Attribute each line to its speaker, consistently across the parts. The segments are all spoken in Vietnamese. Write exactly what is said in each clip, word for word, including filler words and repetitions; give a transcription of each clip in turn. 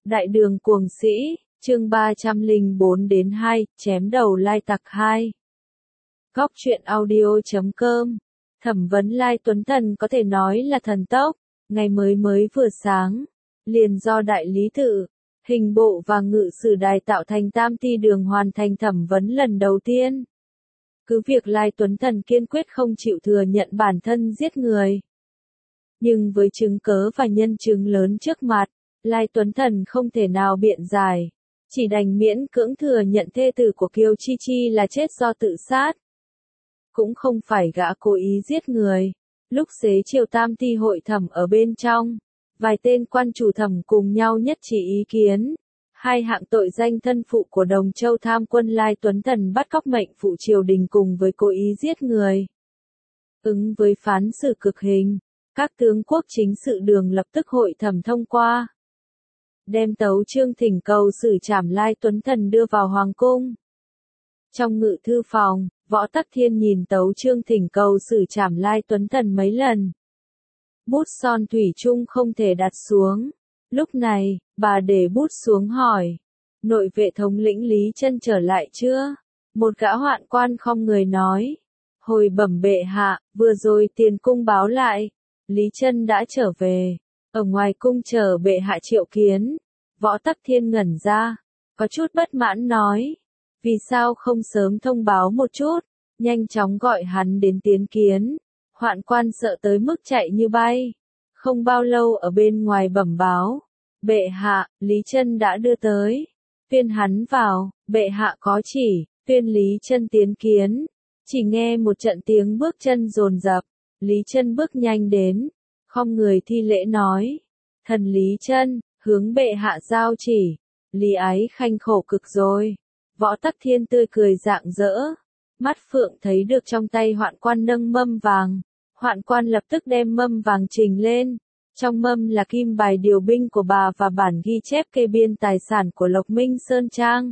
Speaker 1: Đại đường cuồng sĩ, chương ba trăm lẻ bốn đến hai, chém đầu Lai Tặc hai. Góc truyện audio chấm com. Thẩm vấn Lai Tuấn Thần có thể nói là thần tốc, ngày mới mới vừa sáng, liền do đại lý tự, hình bộ và ngự sử đài tạo thành tam ti đường hoàn thành thẩm vấn lần đầu tiên. Cứ việc Lai Tuấn Thần kiên quyết không chịu thừa nhận bản thân giết người. Nhưng với chứng cớ và nhân chứng lớn trước mặt, Lai Tuấn Thần không thể nào biện giải, chỉ đành miễn cưỡng thừa nhận thê tử của Kiều Chi Chi là chết do tự sát. Cũng không phải gã cố ý giết người. Lúc xế chiều tam ti hội thẩm ở bên trong, vài tên quan chủ thẩm cùng nhau nhất trí ý kiến. Hai hạng tội danh thân phụ của Đồng Châu tham quân Lai Tuấn Thần bắt cóc mệnh phụ triều đình cùng với cố ý giết người. Ứng với phán xử cực hình, các tướng quốc chính sự đường lập tức hội thẩm thông qua. Đem tấu chương thỉnh cầu xử trảm Lai Tuấn Thần đưa vào hoàng cung. Trong ngự thư phòng, Võ Tắc Thiên nhìn tấu chương thỉnh cầu xử trảm Lai Tuấn Thần mấy lần. Bút son thủy chung không thể đặt xuống. Lúc này, bà để bút xuống hỏi. Nội vệ thống lĩnh Lý Chân trở lại chưa? Một gã hoạn quan không người nói. Hồi bẩm bệ hạ, vừa rồi tiền cung báo lại. Lý Chân đã trở về. Ở ngoài cung chờ bệ hạ triệu kiến. Võ Tắc Thiên ngẩn ra. Có chút bất mãn nói. Vì sao không sớm thông báo một chút? Nhanh chóng gọi hắn đến tiến kiến. Hoạn quan sợ tới mức chạy như bay. Không bao lâu ở bên ngoài bẩm báo. Bệ hạ, Lý Chân đã đưa tới. Tuyên hắn vào, bệ hạ có chỉ, tuyên Lý Chân tiến kiến. Chỉ nghe một trận tiếng bước chân dồn dập. Lý Chân bước nhanh đến. Khom người thi lễ nói. Thần Lý Chân, hướng bệ hạ giao chỉ. Lý ái khanh khổ cực rồi. Võ Tắc Thiên tươi cười rạng rỡ. Mắt phượng thấy được trong tay hoạn quan nâng mâm vàng. Hoạn quan lập tức đem mâm vàng trình lên. Trong mâm là kim bài điều binh của bà và bản ghi chép kê biên tài sản của Lộc Minh Sơn Trang.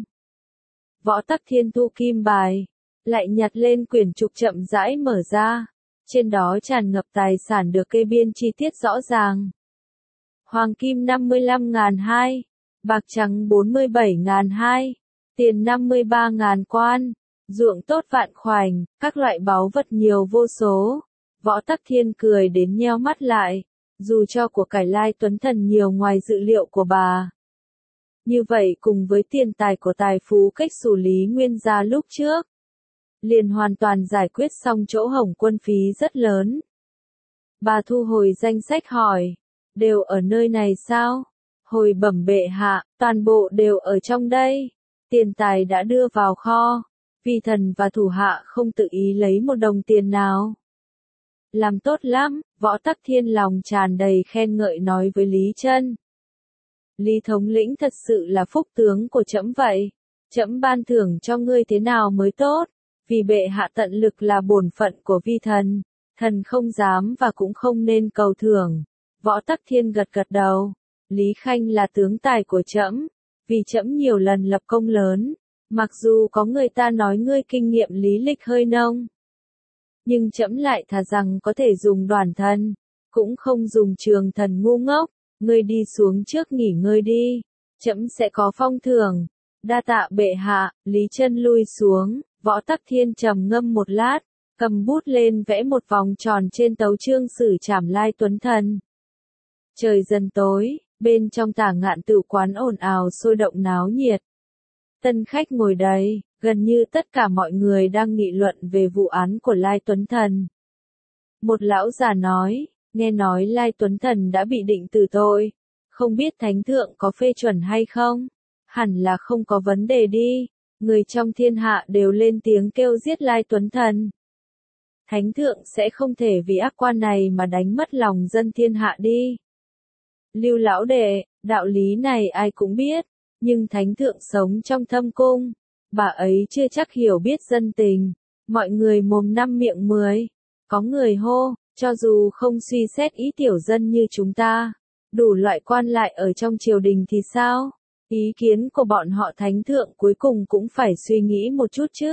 Speaker 1: Võ Tắc Thiên thu kim bài. Lại nhặt lên quyển trục chậm rãi mở ra. Trên đó tràn ngập tài sản được kê biên chi tiết rõ ràng. Hoàng kim năm mươi lăm nghìn hai. Bạc trắng bốn mươi bảy nghìn hai. Tiền năm mươi ba nghìn quan. Ruộng tốt vạn khoảnh, các loại báu vật nhiều vô số. Võ Tắc Thiên cười đến nheo mắt lại. Dù cho của cải Lai Tuấn Thần nhiều ngoài dự liệu của bà. Như vậy cùng với tiền tài của tài phú cách xử lý nguyên gia lúc trước. Liền hoàn toàn giải quyết xong chỗ hồng quân phí rất lớn. Bà thu hồi danh sách hỏi. Đều ở nơi này sao? Hồi bẩm bệ hạ, toàn bộ đều ở trong đây. Tiền tài đã đưa vào kho. Vi thần và thủ hạ không tự ý lấy một đồng tiền nào. Làm tốt lắm, Võ Tắc Thiên lòng tràn đầy khen ngợi nói với Lý Chân. Lý thống lĩnh thật sự là phúc tướng của trẫm vậy. Trẫm ban thưởng cho ngươi thế nào mới tốt, vì bệ hạ tận lực là bổn phận của vi thần. Thần không dám và cũng không nên cầu thưởng. Võ Tắc Thiên gật gật đầu. Lý Khanh là tướng tài của trẫm, vì trẫm nhiều lần lập công lớn. Mặc dù có người ta nói ngươi kinh nghiệm lý lịch hơi nông, nhưng trẫm lại thà rằng có thể dùng đoàn thân, cũng không dùng trường thần ngu ngốc. Ngươi đi xuống trước nghỉ ngơi đi, trẫm sẽ có phong thưởng. Đa tạ bệ hạ. Lý Chân lui xuống. Võ Tắc Thiên trầm ngâm một lát, cầm bút lên vẽ một vòng tròn trên tấu chương xử trảm Lai Tuấn Thần. Trời dần tối, bên trong Tả Ngạn Tửu quán ồn ào sôi động náo nhiệt. Tân khách ngồi đầy, gần như tất cả mọi người đang nghị luận về vụ án của Lai Tuấn Thần. Một lão già nói, nghe nói Lai Tuấn Thần đã bị định tử tội, không biết thánh thượng có phê chuẩn hay không? Hẳn là không có vấn đề đi. Người trong thiên hạ đều lên tiếng kêu giết Lai Tuấn Thần. Thánh thượng sẽ không thể vì ác quan này mà đánh mất lòng dân thiên hạ đi. Lưu lão đệ, đạo lý này ai cũng biết, nhưng thánh thượng sống trong thâm cung, bà ấy chưa chắc hiểu biết dân tình. Mọi người mồm năm miệng mười. Có người hô, cho dù không suy xét ý tiểu dân như chúng ta, đủ loại quan lại ở trong triều đình thì sao? Ý kiến của bọn họ thánh thượng cuối cùng cũng phải suy nghĩ một chút chứ.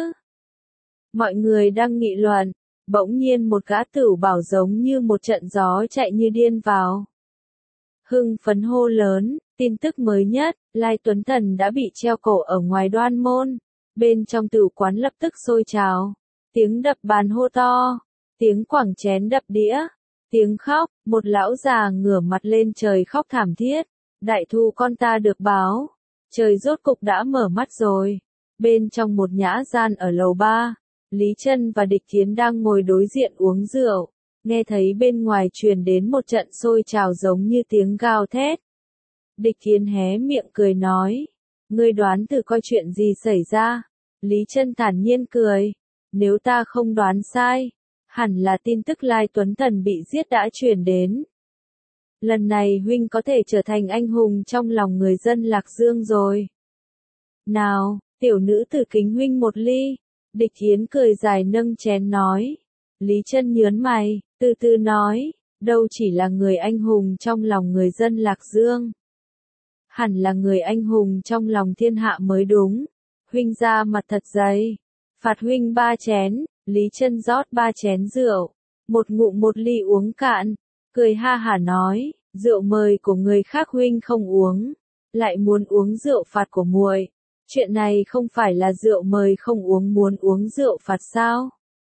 Speaker 1: Mọi người đang nghị luận, bỗng nhiên một gã tửu bảo giống như một trận gió chạy như điên vào. Hưng phấn hô lớn, Tin tức mới nhất, Lai Tuấn Thần đã bị treo cổ ở ngoài Đoan Môn. Bên trong tử quán lập tức sôi trào. Tiếng đập bàn hô to, tiếng quẳng chén đập đĩa, tiếng khóc, một lão già ngửa mặt lên trời khóc thảm thiết. Đại Thu con ta được báo, trời rốt cục đã mở mắt rồi. Bên trong một nhã gian ở lầu ba, Lý Chân và Địch Thiến đang ngồi đối diện uống rượu, nghe thấy bên ngoài truyền đến một trận sôi trào giống như tiếng gào thét. Địch Thiến hé miệng cười nói, ngươi đoán thử coi chuyện gì xảy ra. Lý Chân thản nhiên cười, nếu ta không đoán sai, hẳn là tin tức Lai Tuấn Thần bị giết đã truyền đến. Lần này huynh có thể trở thành anh hùng trong lòng người dân Lạc Dương rồi. Nào, tiểu nữ tử kính huynh một ly. Địch Thiến cười dài nâng chén nói. Lý Chân nhớn mày, từ từ nói, đâu chỉ là người anh hùng trong lòng người dân Lạc Dương. Hẳn là người anh hùng trong lòng thiên hạ mới đúng. Huynh ra mặt thật dày. Phạt huynh ba chén. Lý Chân rót ba chén rượu. Một ngụm một ly uống cạn. Cười ha hả nói, rượu mời của người khác huynh không uống. Lại muốn uống rượu phạt của muội. Chuyện này không phải là rượu mời không uống muốn uống rượu phạt sao?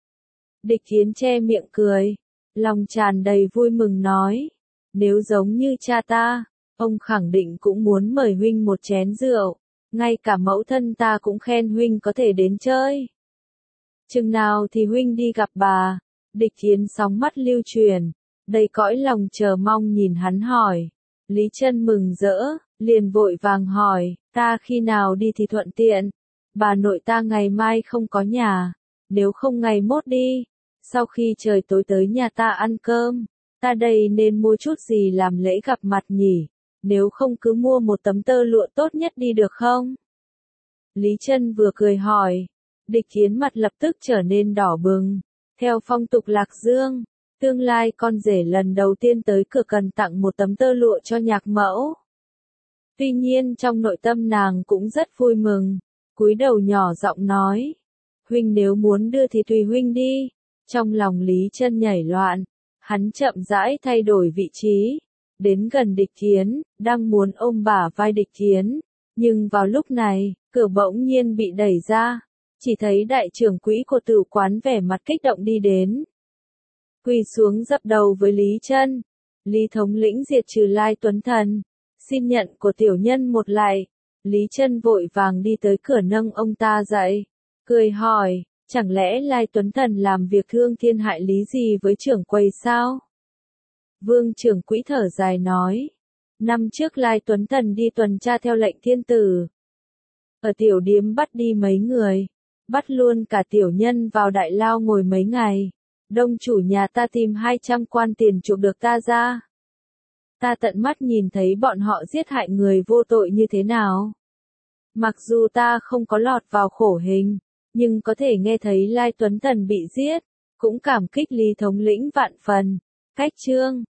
Speaker 1: Địch Thiến che miệng cười. Lòng tràn đầy vui mừng nói. Nếu giống như cha ta, ông khẳng định cũng muốn mời huynh một chén rượu. Ngay cả mẫu thân ta cũng khen huynh có thể đến chơi. Chừng nào thì huynh đi gặp bà? Địch Thiến sóng mắt lưu truyền, đầy cõi lòng chờ mong nhìn hắn hỏi. Lý Chân mừng rỡ, liền vội vàng hỏi, ta khi nào đi thì thuận tiện? Bà nội ta ngày mai không có nhà, nếu không ngày mốt đi. Sau khi trời tối tới nhà ta ăn cơm, ta đây nên mua chút gì làm lễ gặp mặt nhỉ? Nếu không cứ mua một tấm tơ lụa tốt nhất đi được không? Lý Chân vừa cười hỏi, Địch Thiến mặt lập tức trở nên đỏ bừng. Theo phong tục Lạc Dương, tương lai con rể lần đầu tiên tới cửa cần tặng một tấm tơ lụa cho nhạc mẫu. Tuy nhiên trong nội tâm nàng cũng rất vui mừng, cúi đầu nhỏ giọng nói, huynh nếu muốn đưa thì tùy huynh đi. Trong lòng Lý Chân nhảy loạn, hắn chậm rãi thay đổi vị trí, đến gần Địch Thiến, đang muốn ôm bả vai Địch Thiến, nhưng vào lúc này, cửa bỗng nhiên bị đẩy ra, chỉ thấy đại trưởng quỹ của tử quán vẻ mặt kích động đi đến. Quỳ xuống dập đầu với Lý Chân. Lý thống lĩnh diệt trừ Lai Tuấn Thần, xin nhận của tiểu nhân một lạy. Lý Chân vội vàng đi tới cửa nâng ông ta dậy, cười hỏi, chẳng lẽ Lai Tuấn Thần làm việc thương thiên hại lý gì với trưởng quầy sao? Vương trưởng quỹ thở dài nói, năm trước Lai Tuấn Thần đi tuần tra theo lệnh thiên tử. Ở tiểu điếm bắt đi mấy người, bắt luôn cả tiểu nhân vào đại lao ngồi mấy ngày. Đông chủ nhà ta tìm hai trăm quan tiền chuộc được ta ra. Ta tận mắt nhìn thấy bọn họ giết hại người vô tội như thế nào. Mặc dù ta không có lọt vào khổ hình, nhưng có thể nghe thấy Lai Tuấn Thần bị giết, cũng cảm kích Lý thống lĩnh vạn phần. Cách chương